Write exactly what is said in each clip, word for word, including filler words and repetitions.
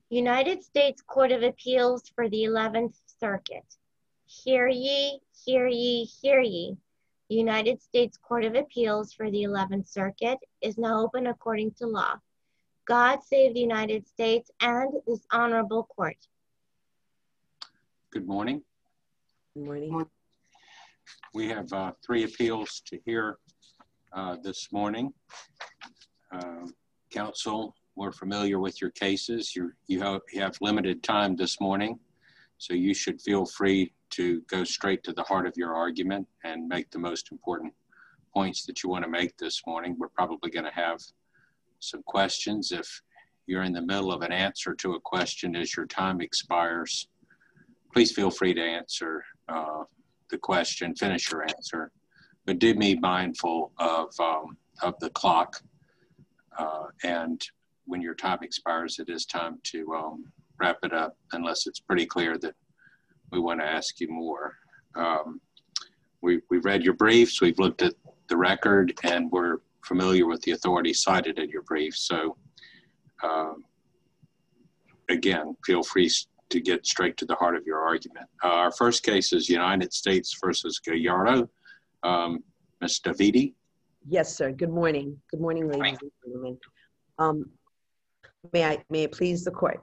United States Court of Appeals for the eleventh Circuit. Hear ye, hear ye, hear ye. The United States Court of Appeals for the eleventh Circuit is now open according to law. God save the United States and this honorable court. Good morning. Good morning. We have uh, three appeals to hear uh, this morning. Uh, counsel, we're familiar with your cases. You're, you, have, you have limited time this morning, so you should feel free to go straight to the heart of your argument and make the most important points that you want to make this morning. We're probably going to have some questions. If you're in the middle of an answer to a question as your time expires, please feel free to answer uh, the question, finish your answer, but do be mindful of, um, of the clock. Uh, and when your time expires, it is time to um, wrap it up, unless it's pretty clear that we want to ask you more. Um, we, we've read your briefs, we've looked at the record, and we're familiar with the authority cited in your brief. So uh, again, feel free to get straight to the heart of your argument. Uh, our first case is United States versus Gallardo. Um, Miz Davidi. Yes, sir. Good morning. Good morning, ladies and gentlemen. Um, may I may it please the court?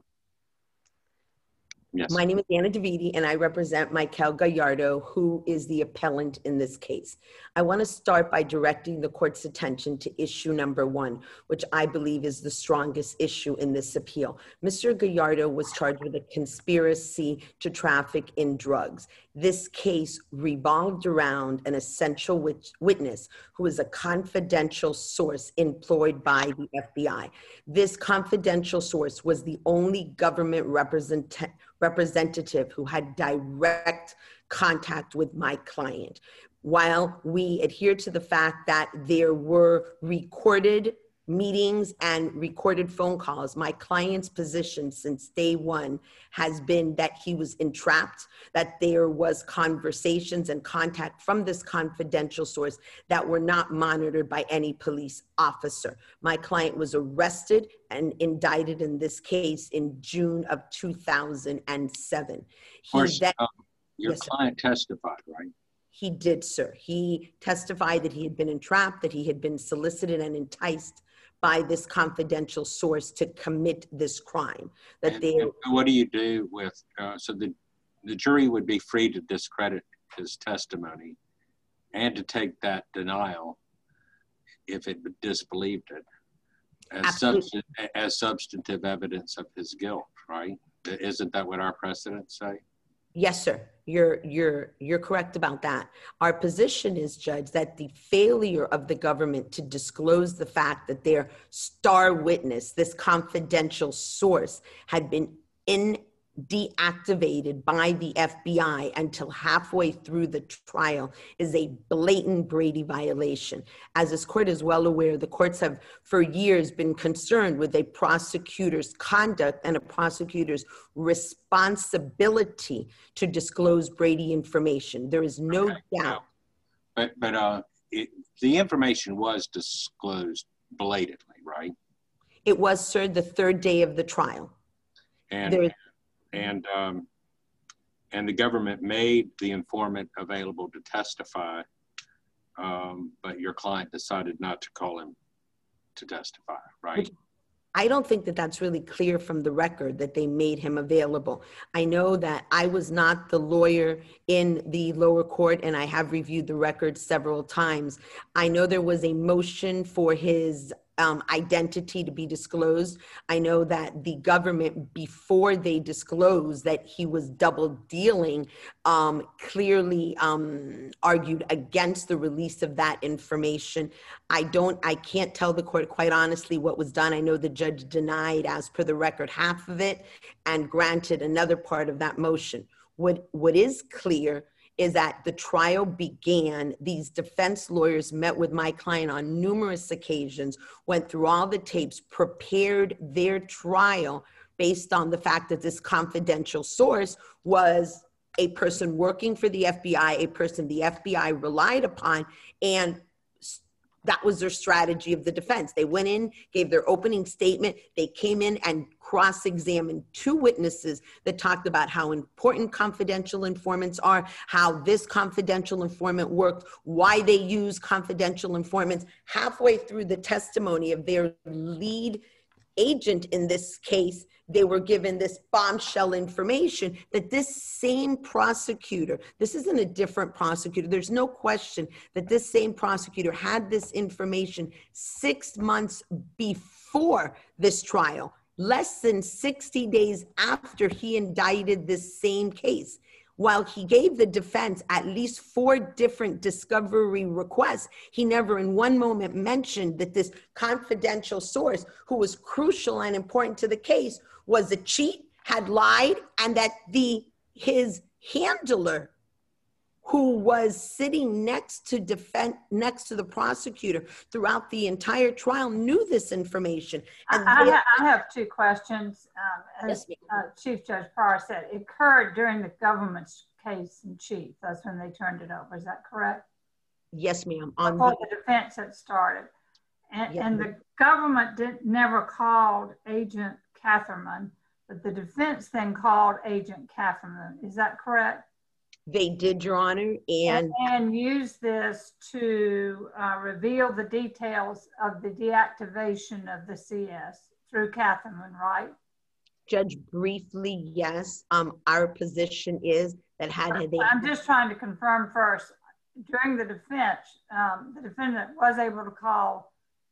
Yes. My name is Anna Davidi, and I represent Michael Gallardo, who is the appellant in this case. I want to start by directing the court's attention to issue number one, which I believe is the strongest issue in this appeal. Mister Gallardo was charged with a conspiracy to traffic in drugs. This case revolved around an essential wit- witness who is a confidential source employed by the F B I. This confidential source was the only government representative representative who had direct contact with my client. While we adhere to the fact that there were recorded meetings and recorded phone calls, my client's position since day one has been that he was entrapped, that there was conversations and contact from this confidential source that were not monitored by any police officer. My client was arrested and indicted in this case in June of two thousand seven. Of course, then, um, your yes, client sir. testified, right? He did, sir. He testified that he had been entrapped, that he had been solicited and enticed by this confidential source to commit this crime. That and, they. And what do you do with, uh, so the, the jury would be free to discredit his testimony and to take that denial if it disbelieved it as, substan- as substantive evidence of his guilt, right? Isn't that what our precedents say? Yes, sir. You're you're you're correct about that. Our position is, Judge, that the failure of the government to disclose the fact that their star witness, this confidential source, had been in deactivated by the F B I until halfway through the trial is a blatant Brady violation. As this court is well aware, the courts have for years been concerned with a prosecutor's conduct and a prosecutor's responsibility to disclose Brady information. There is no okay. doubt. But, but uh, it, the information was disclosed belatedly, right? It was, sir, the third day of the trial. And There, And um, and the government made the informant available to testify, um, but your client decided not to call him to testify, right? I don't think that that's really clear from the record that they made him available. I know that I was not the lawyer in the lower court, and I have reviewed the record several times. I know there was a motion for his Um, identity to be disclosed. I know that the government, before they disclosed that he was double dealing, um, clearly um, argued against the release of that information. I don't, I can't tell the court quite honestly what was done. I know the judge denied, as per the record, half of it and granted another part of that motion. What, what is clear is that the trial began. These defense lawyers met with my client on numerous occasions, went through all the tapes, prepared their trial based on the fact that this confidential source was a person working for the F B I, a person the F B I relied upon, and that was their strategy of the defense. They went in, gave their opening statement. They came in and cross-examined two witnesses that talked about how important confidential informants are, how this confidential informant worked, why they use confidential informants. Halfway through the testimony of their lead agent in this case, they were given this bombshell information that this same prosecutor, this isn't a different prosecutor, there's no question that this same prosecutor had this information six months before this trial, less than sixty days after he indicted this same case. While he gave the defense at least four different discovery requests, he never in one moment mentioned that this confidential source, who was crucial and important to the case, was a cheat, had lied, and that the his handler, who was sitting next to defend next to the prosecutor throughout the entire trial, knew this information. And I, I, ha I have two questions. Um, as yes, uh, Chief Judge Parr said, it occurred during the government's case in chief. That's when they turned it over. Is that correct? Yes, ma'am. On Before the, the defense had started. And, yes, and the government did, never called Agent Catherman, but the defense then called Agent Catherman. Is that correct? They did, Your Honor, and and use this to uh, reveal the details of the deactivation of the C S through Catherman, right? Judge, briefly, yes. Um, our position is that had they. I'm just trying to confirm first. During the defense, um, the defendant was able to call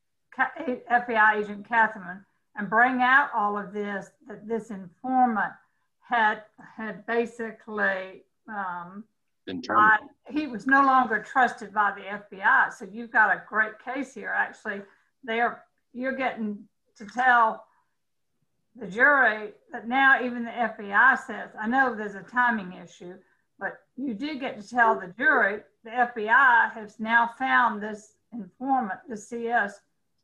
F B I agent Catherman and bring out all of this, that this informant had had basically. Um, uh, he was no longer trusted by the F B I. So you've got a great case here. Actually, they're you're getting to tell the jury that now even the F B I says, I know there's a timing issue, but you did get to tell the jury the F B I has now found this informant, the C S,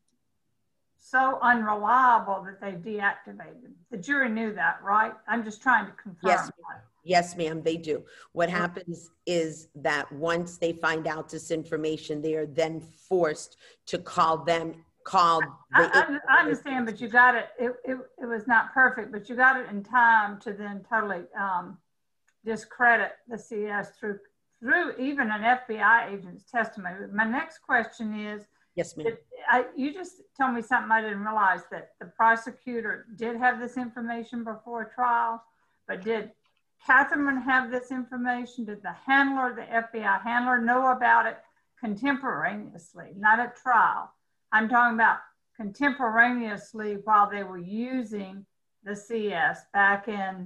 so unreliable that they deactivated. The jury knew that, right? I'm just trying to confirm. Yes. that. Yes, ma'am, they do. What happens is that once they find out this information, they are then forced to call them, call. I, I, I understand, but you got it. It, it. it was not perfect, but you got it in time to then totally um, discredit the C S through, through even an F B I agent's testimony. My next question is, yes, ma'am. I, you just told me something I didn't realize, that the prosecutor did have this information before trial, but did Catherman have this information? Did the handler, the F B I handler, know about it contemporaneously, not at trial? I'm talking about contemporaneously while they were using the C S back in,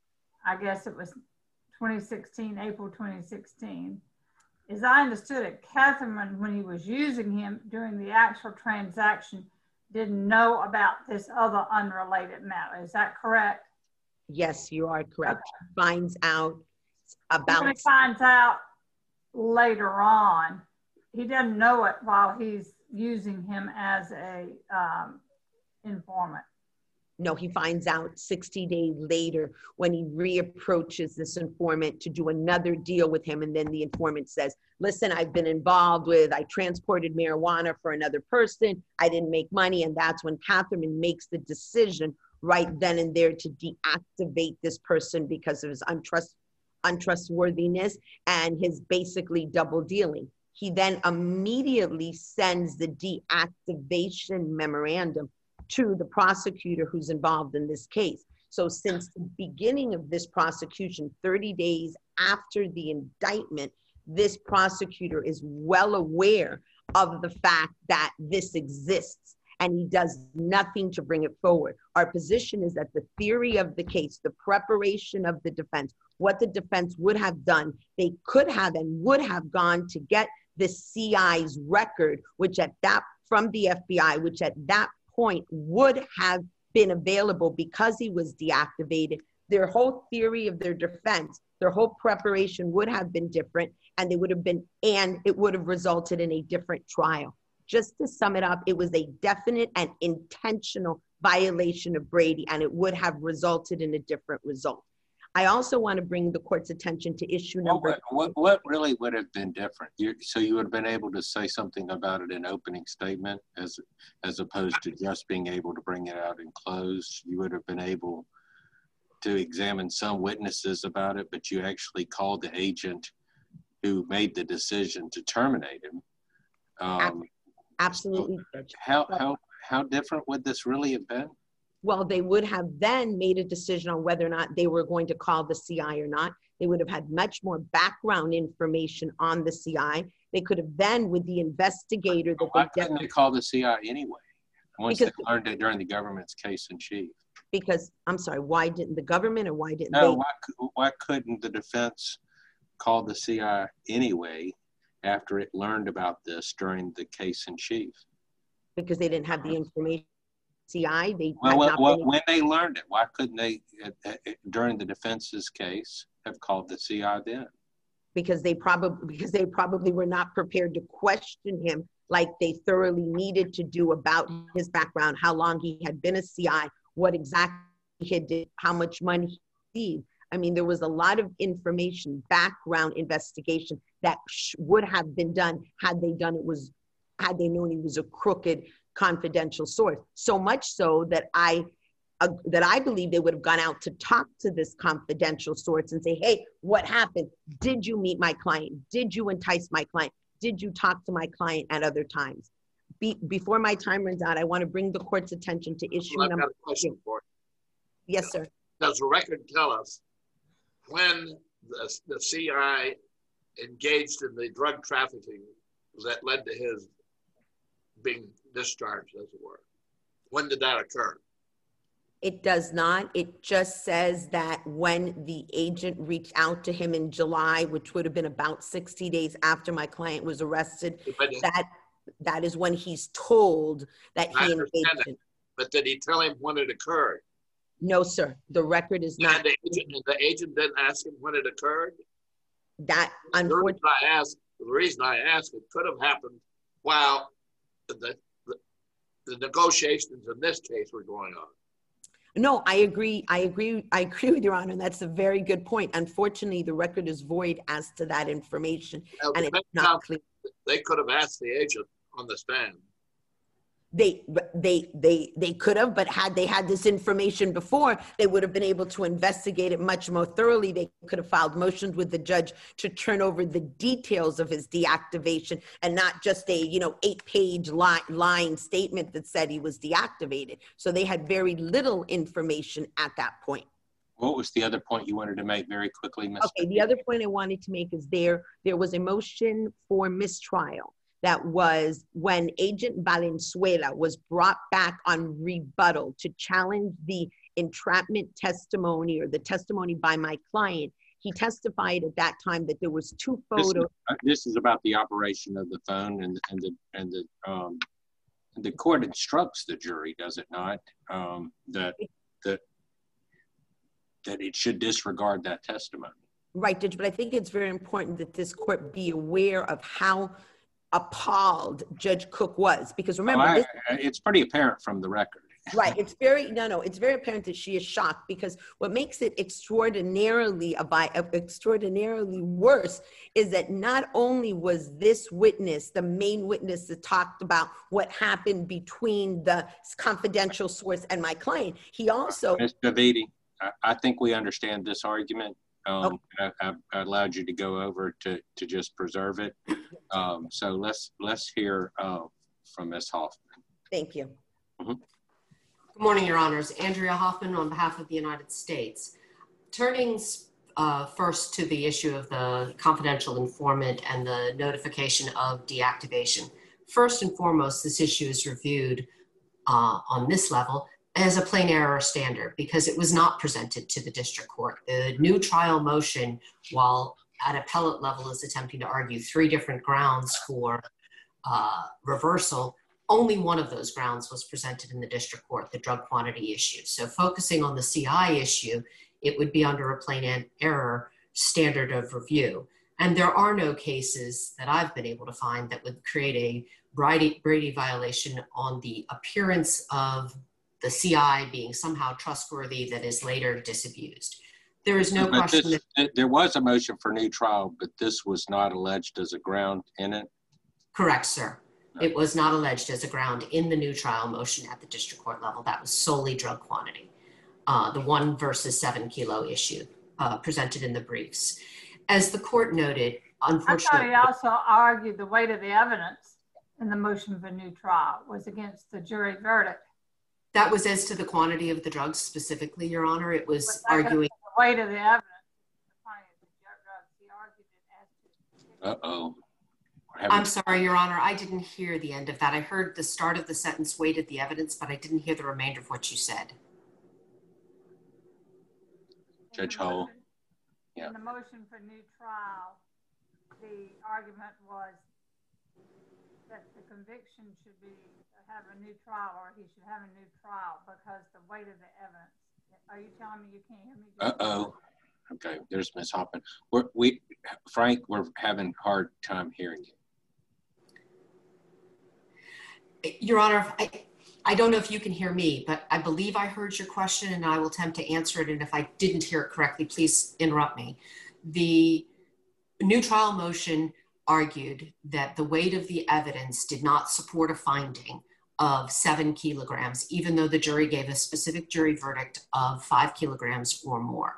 I guess it was twenty sixteen, April twenty sixteen. As I understood it, Catherman, when he was using him during the actual transaction, didn't know about this other unrelated matter. Is that correct? Yes, you are correct. Okay. He finds out about. He finds out later on. He doesn't know it while he's using him as a um, informant. No, he finds out sixty days later when he reapproaches this informant to do another deal with him. And then the informant says, listen, I've been involved with, I transported marijuana for another person. I didn't make money. And that's when Catherman makes the decision right then and there to deactivate this person because of his untrust, untrustworthiness and his basically double dealing. He then immediately sends the deactivation memorandum to the prosecutor who's involved in this case. So since the beginning of this prosecution, thirty days after the indictment, this prosecutor is well aware of the fact that this exists, and he does nothing to bring it forward. Our position is that the theory of the case, the preparation of the defense, what the defense would have done, they could have and would have gone to get the C I's record, which at that, from the F B I, which at that point would have been available because he was deactivated. Their whole theory of their defense, their whole preparation would have been different, and they would have been, and it would have resulted in a different trial. Just to sum it up, it was a definite and intentional violation of Brady, and it would have resulted in a different result. I also want to bring the court's attention to issue number. What, what, what really would have been different? You, so you would have been able to say something about it in opening statement as, as opposed to just being able to bring it out in close. You would have been able to examine some witnesses about it, but you actually called the agent who made the decision to terminate him. Um, Absolutely. So how, how, how different would this really have been? Well, they would have then made a decision on whether or not they were going to call the C I or not. They would have had much more background information on the C I. They could have then, with the investigator that Why they couldn't they call the C I anyway? Once because, they learned it during the government's case in chief. Because, I'm sorry, why didn't the government or why didn't no, they? Why, why couldn't the defense call the C I anyway after it learned about this during the case in chief? Because they didn't have the information. C I, they well, well, well when they learned it, why couldn't they, uh, uh, during the defense's case, have called the C I then? Because they probably because they probably were not prepared to question him like they thoroughly needed to do about his background, how long he had been a C I, what exactly he did, how much money he received. I mean, there was a lot of information, background investigation that sh- would have been done had they done it was, had they known he was a crooked confidential source. So much so that I, uh, that I believe they would have gone out to talk to this confidential source and say, hey, what happened? Did you meet my client? Did you entice my client? Did you talk to my client at other times? Be- before my time runs out, I want to bring the court's attention to issue well, I've number got a question for you. Yes, sir. Does the record tell us when the, the C I engaged in the drug trafficking that led to his being discharged, as it were? When did that occur? It does not. It just says that when the agent reached out to him in July, which would have been about sixty days after my client was arrested, that that is when he's told that he engaged in. But did he tell him when it occurred? No, sir. The record is not. And the agent, the agent didn't ask him when it occurred? That, unfortunately, the reason I asked, the reason I asked, it could have happened while the, the, the negotiations in this case were going on. No, I agree. I agree. I agree with Your Honor. And that's a very good point. Unfortunately, the record is void as to that information. Now, and it's not clear. They could have asked the agent on the stand. They, they, they, they could have, but had they had this information before, they would have been able to investigate it much more thoroughly. They could have filed motions with the judge to turn over the details of his deactivation and not just a, you know, eight page line, line statement that said he was deactivated. So they had very little information at that point. What was the other point you wanted to make very quickly, Miz Okay, the other point I wanted to make is there, there was a motion for mistrial. That was when Agent Valenzuela was brought back on rebuttal to challenge the entrapment testimony or the testimony by my client. He testified at that time that there was two photos. This is, this is about the operation of the phone, and and the and the um, the court instructs the jury, does it not, um, that that that it should disregard that testimony. Right, Judge. But I think it's very important that this court be aware of how appalled Judge Cook was, because remember, oh, I, this, it's pretty apparent from the record. Right, it's very, no, no, it's very apparent that she is shocked, because what makes it extraordinarily, extraordinarily worse is that not only was this witness, the main witness that talked about what happened between the confidential source and my client, he also- Miz Davidi, I, I think we understand this argument. Um, okay. I, I allowed you to go over to, to just preserve it. Um, so let's let's hear uh, from Miz Hoffman. Thank you. Mm-hmm. Good morning, Your Honors. Andrea Hoffman on behalf of the United States. Turning uh, first to the issue of the confidential informant and the notification of deactivation. First and foremost, this issue is reviewed uh, on this level as a plain error standard, because it was not presented to the district court. The new trial motion, while at appellate level is attempting to argue three different grounds for uh, reversal, only one of those grounds was presented in the district court, the drug quantity issue. So focusing on the C I issue, it would be under a plain error standard of review. And there are no cases that I've been able to find that would create a Brady, Brady violation on the appearance of the C I being somehow trustworthy that is later disabused. There is no But question this, that, there was a motion for new trial, but this was not alleged as a ground in it? correct, sir. It was not alleged as a ground in the new trial motion at the district court level. That was solely drug quantity, uh, the one versus seven kilo issue uh, presented in the briefs. As the court noted, unfortunately- I thought he also argued the weight of the evidence in the motion for new trial was against the jury verdict. That was as to the quantity of the drugs specifically, Your Honor. It was, was arguing- the weight of the evidence, the quantity of the drugs, he argued it as to- Uh-oh. I'm sorry, Your Honor, I didn't hear the end of that. I heard the start of the sentence, weighted the evidence, but I didn't hear the remainder of what you said. Judge Howell. Yeah. In the motion for new trial, the argument was that the conviction should be have a new trial, or he should have a new trial because the weight of the evidence. Are you telling me you can't hear me? Uh-oh. Okay, there's Miz Hoffman. We're, we, Frank, we're having a hard time hearing you. Your Honor, I, I don't know if you can hear me, but I believe I heard your question and I will attempt to answer it. And if I didn't hear it correctly, please interrupt me. The new trial motion argued that the weight of the evidence did not support a finding of seven kilograms, even though the jury gave a specific jury verdict of five kilograms or more.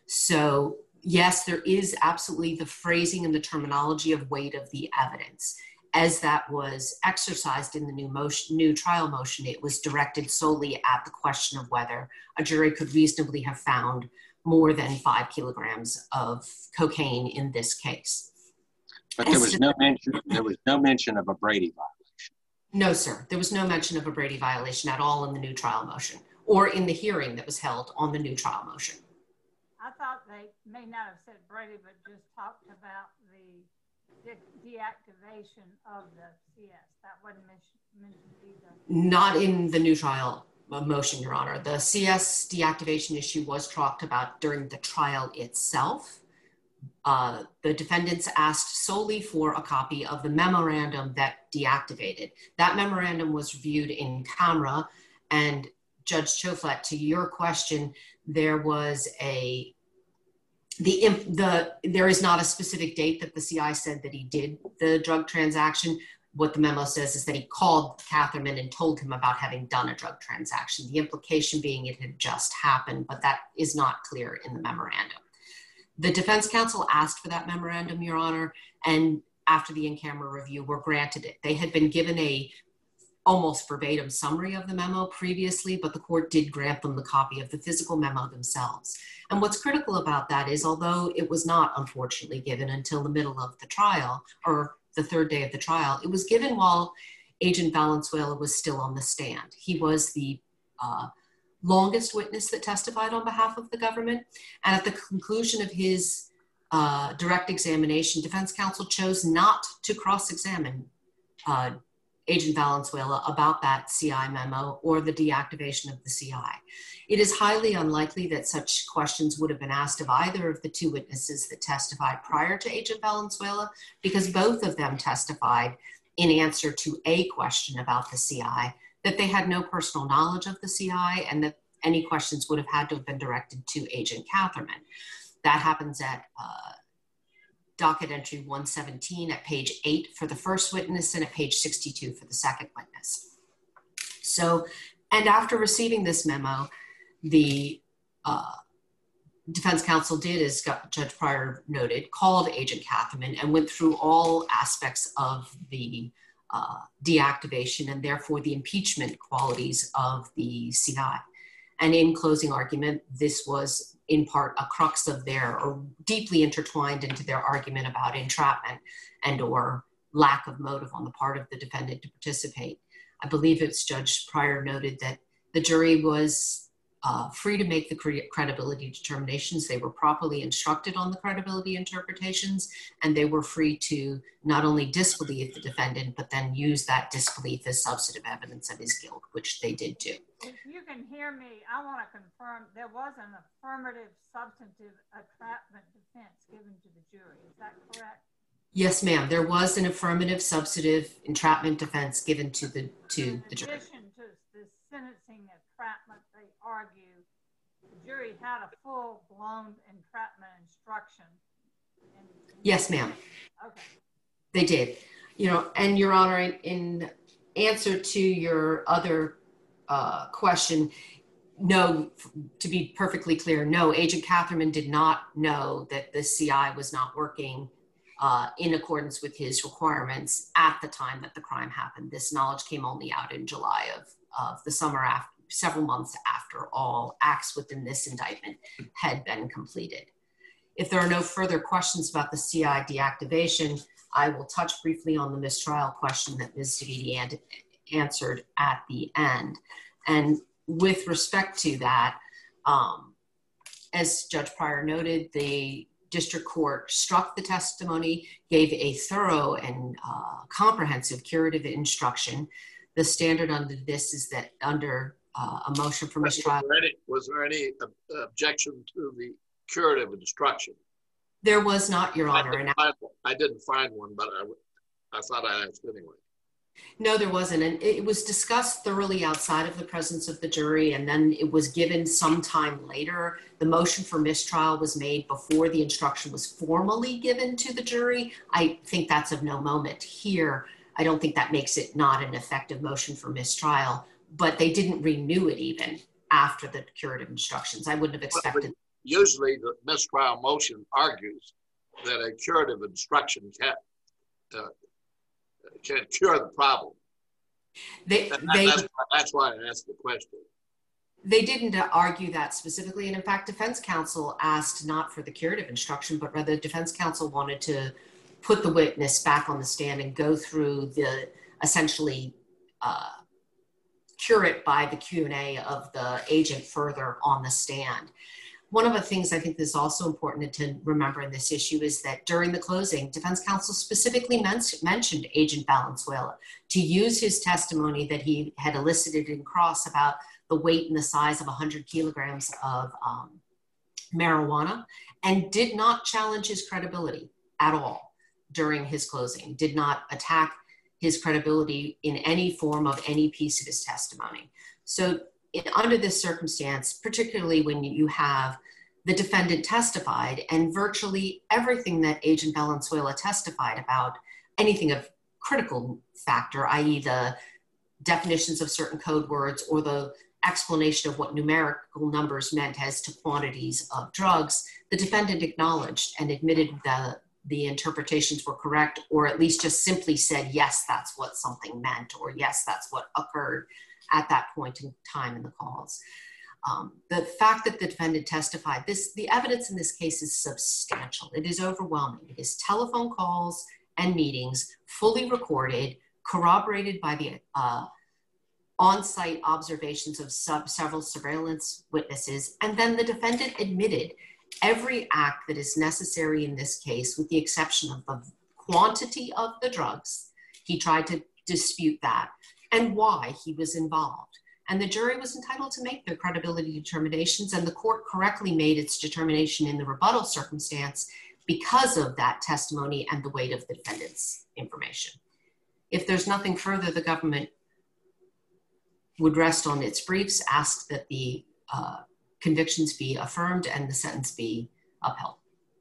So yes, there is absolutely the phrasing and the terminology of weight of the evidence. As that was exercised in the new motion, new trial motion, it was directed solely at the question of whether a jury could reasonably have found more than five kilograms of cocaine in this case. But there was no mention, there was no mention of a Brady violation. No, sir. There was no mention of a Brady violation at all in the new trial motion or in the hearing that was held on the new trial motion. I thought they may not have said Brady, but just talked about the de deactivation of the C S. That wasn't mentioned either. Not in the new trial motion, Your Honor. The C S deactivation issue was talked about during the trial itself. Uh, the defendants asked solely for a copy of the memorandum that deactivated. That memorandum was reviewed in camera, and Judge Choflat, to your question, there was a The, the, there is not a specific date that the C I said that he did the drug transaction. What the memo says is that he called Catherman and told him about having done a drug transaction. The implication being it had just happened, but that is not clear in the memorandum. The defense counsel asked for that memorandum, Your Honor, and after the in-camera review were granted it. They had been given a almost verbatim summary of the memo previously, but the court did grant them the copy of the physical memo themselves. And what's critical about that is, although it was not unfortunately given until the middle of the trial, or the third day of the trial, it was given while Agent Valenzuela was still on the stand. He was the uh, longest witness that testified on behalf of the government. And at the conclusion of his uh, direct examination, defense counsel chose not to cross-examine uh, Agent Valenzuela about that C I memo or the deactivation of the C I. It is highly unlikely that such questions would have been asked of either of the two witnesses that testified prior to Agent Valenzuela, because both of them testified in answer to a question about the C I that they had no personal knowledge of the C I and that any questions would have had to have been directed to Agent Catherman. That happens at uh, docket entry one seventeen at page eight for the first witness and at page sixty-two for the second witness. So, and after receiving this memo, the uh, defense counsel did, as Judge Pryor noted, called Agent Catherman and went through all aspects of the uh, deactivation and therefore the impeachment qualities of the C I. And in closing argument, this was in part a crux of their, or deeply intertwined into their argument about entrapment and or lack of motive on the part of the defendant to participate. I believe it's Judge Pryor noted that the jury was uh, free to make the cre- credibility determinations. They were properly instructed on the credibility interpretations, and they were free to not only disbelieve the defendant, but then use that disbelief as substantive evidence of his guilt, which they did do. If you can hear me, I want to confirm there was an affirmative substantive entrapment defense given to the jury. Is that correct? Yes, ma'am. There was an affirmative substantive entrapment defense given to the to the jury. In addition to the sentencing entrapment, they argue the jury had a full-blown entrapment instruction. And, Yes, ma'am. okay. They did. You know, and Your Honor, in, in answer to your other uh, question, no, to be perfectly clear, no, Agent Catherman did not know that the C I was not working uh, in accordance with his requirements at the time that the crime happened. This knowledge came only out in July of, of the summer, after, several months after all acts within this indictment had been completed. If there are no further questions about the C I deactivation, I will touch briefly on the mistrial question that Miz DeViti answered at the end. And with respect to that, um, as Judge Pryor noted, the district court struck the testimony, gave a thorough and uh, comprehensive curative instruction. The standard under this is that under uh, a motion for mistrial. Was there any, was there any uh, objection to the curative instruction? There was not, Your Honor. I didn't, find, I didn't find one, but I, I thought I asked anyway. No, there wasn't. And it was discussed thoroughly outside of the presence of the jury, and then it was given sometime later. The motion for mistrial was made before the instruction was formally given to the jury. I think that's of no moment here. I don't think that makes it not an effective motion for mistrial, but they didn't renew it even after the curative instructions. I wouldn't have expected. Usually the mistrial motion argues that a curative instruction can't, uh, can't cure the problem. They, that, they, that's, that's why I asked the question. They didn't argue that specifically. And in fact, defense counsel asked not for the curative instruction, but rather defense counsel wanted to put the witness back on the stand and go through the essentially uh, cure it by the Q and A of the agent further on the stand. One of the things I think is also important to remember in this issue is that during the closing, defense counsel specifically men- mentioned Agent Valenzuela to use his testimony that he had elicited in cross about the weight and the size of one hundred kilograms of um, marijuana, and did not challenge his credibility at all during his closing, did not attack his credibility in any form of any piece of his testimony. So it, under this circumstance, particularly when you have the defendant testified and virtually everything that Agent Valenzuela testified about, anything of critical factor, that is the definitions of certain code words or the explanation of what numerical numbers meant as to quantities of drugs, the defendant acknowledged and admitted that the interpretations were correct, or at least just simply said, yes, that's what something meant, or yes, that's what occurred at that point in time in the calls. Um, the fact that the defendant testified, this, the evidence in this case is substantial. It is overwhelming. It is telephone calls and meetings, fully recorded, corroborated by the uh, on-site observations of sub, several surveillance witnesses, and then the defendant admitted every act that is necessary in this case, with the exception of the quantity of the drugs. He tried to dispute that, and why he was involved. And the jury was entitled to make their credibility determinations, and the court correctly made its determination in the rebuttal circumstance because of that testimony and the weight of the defendant's information. If there's nothing further, the government would rest on its briefs, ask that the uh, convictions be affirmed and the sentence be upheld.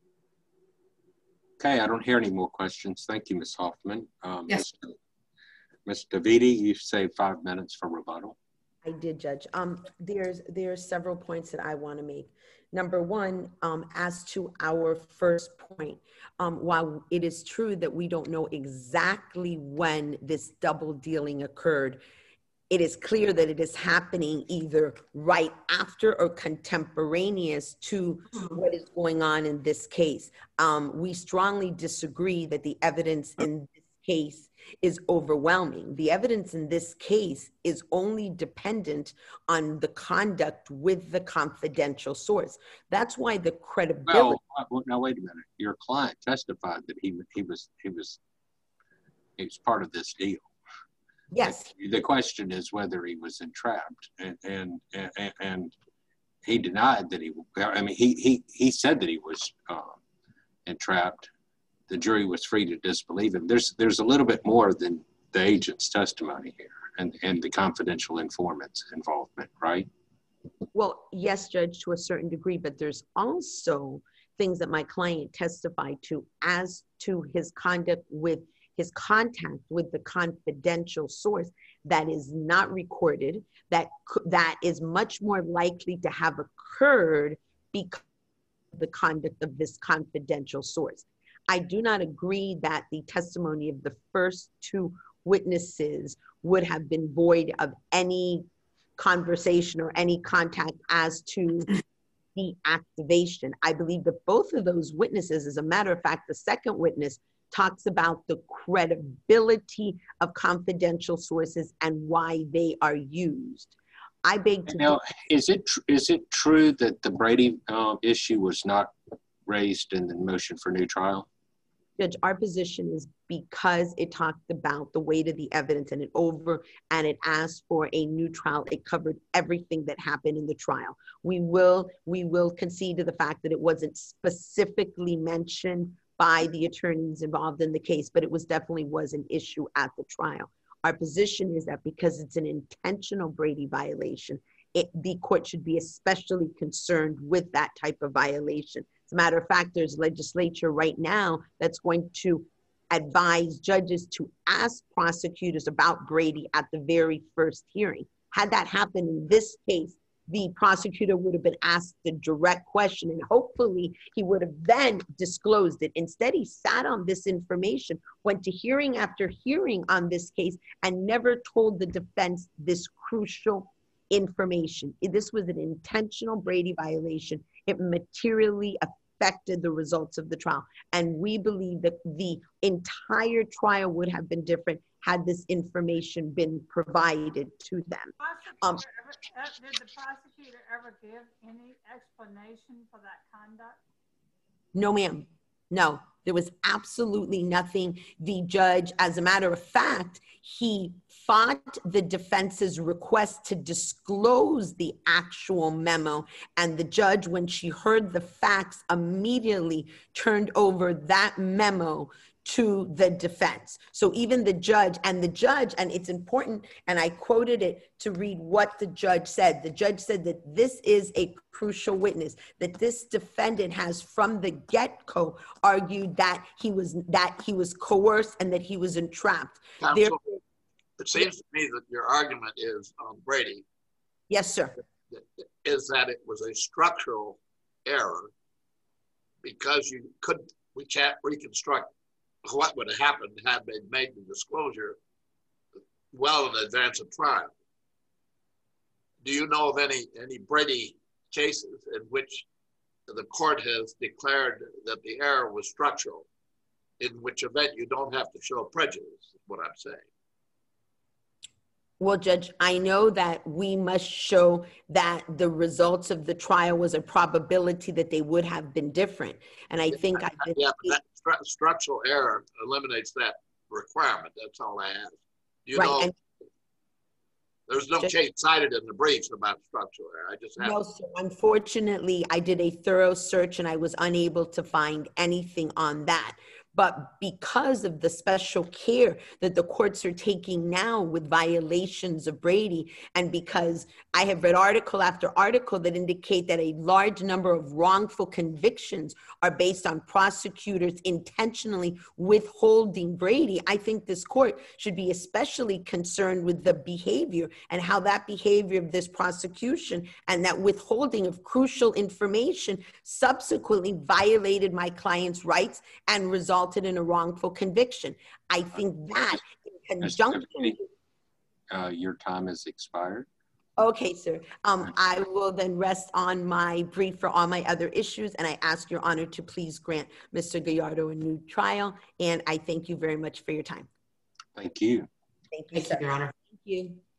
Okay, I don't hear any more questions. Thank you, Miz Hoffman. Um, yes. Miz DeViti, you've saved five minutes for rebuttal. I did, Judge. Um, there's there's several points that I want to make. Number one, um, as to our first point, um, while it is true that we don't know exactly when this double dealing occurred, it is clear that it is happening either right after or contemporaneous to what is going on in this case. Um, we strongly disagree that the evidence in this case is overwhelming. The evidence in this case is only dependent on the conduct with the confidential source. That's why the credibility. Well, now wait a minute. Your client testified that he he was he was he was part of this deal. Yes. The question is whether he was entrapped, and and and, and he denied that he. I mean, he he he said that he was um, entrapped. The jury was free to disbelieve him. There's there's a little bit more than the agent's testimony here, and and the confidential informant's involvement, right? Well, yes, Judge, to a certain degree, but there's also things that my client testified to as to his conduct with his contact with the confidential source that is not recorded, that that is much more likely to have occurred because of the conduct of this confidential source. I do not agree that the testimony of the first two witnesses would have been void of any conversation or any contact as to the activation. I believe that both of those witnesses, as a matter of fact, the second witness talks about the credibility of confidential sources and why they are used. I beg to Now, is it tr- is it true that the Brady um, issue was not raised in the motion for new trial? Judge, our position is because it talked about the weight of the evidence and it over and it asked for a new trial. It covered everything that happened in the trial. We will we will concede to the fact that it wasn't specifically mentioned by the attorneys involved in the case, but it was definitely was an issue at the trial. Our position is that because it's an intentional Brady violation, it, the court should be especially concerned with that type of violation. As a matter of fact, there's legislature right now that's going to advise judges to ask prosecutors about Brady at the very first hearing. Had that happened in this case, the prosecutor would have been asked the direct question and hopefully he would have then disclosed it. Instead, he sat on this information, went to hearing after hearing on this case and never told the defense this crucial information. This was an intentional Brady violation. It materially affected the results of the trial. And we believe that the entire trial would have been different had this information been provided to them. Um, Ever, did the prosecutor ever give any explanation for that conduct? No, ma'am. No, there was absolutely nothing. The judge, as a matter of fact, he fought the defense's request to disclose the actual memo. And the judge, when she heard the facts, immediately turned over that memo to the defense. So even the judge and the judge, and it's important, and I quoted it to read what the judge said. The judge said that this is a crucial witness, that this defendant has from the get-go argued that he was that he was coerced and that he was entrapped. Counsel, There, it seems to me that your argument is on Brady. yes, sir. Is that it was a structural error because you couldn't, we can't reconstruct what would have happened had they made the disclosure well in advance of trial. Do you know of any, any Brady cases in which the court has declared that the error was structural, in which event you don't have to show prejudice, is what I'm saying? Well, Judge, I know that we must show that the results of the trial was a probability that they would have been different. And I think I did. Yeah, but that stru- structural error eliminates that requirement. That's all I ask. You Right, know, and- there's no Judge- case cited in the briefs about structural error. I just have. No, sir. Unfortunately, I did a thorough search and I was unable to find anything on that. But because of the special care that the courts are taking now with violations of Brady, and because I have read article after article that indicate that a large number of wrongful convictions are based on prosecutors intentionally withholding Brady, I think this court should be especially concerned with the behavior and how that behavior of this prosecution and that withholding of crucial information subsequently violated my client's rights and resulted in a wrongful conviction. I think that in conjunction, uh, your time has expired. Okay, sir. Um, I will then rest on my brief for all my other issues, and I ask your honor to please grant Mister Gallardo a new trial, and I thank you very much for your time. Thank you. Thank you, Thank sir. you, Your Honor. Thank you.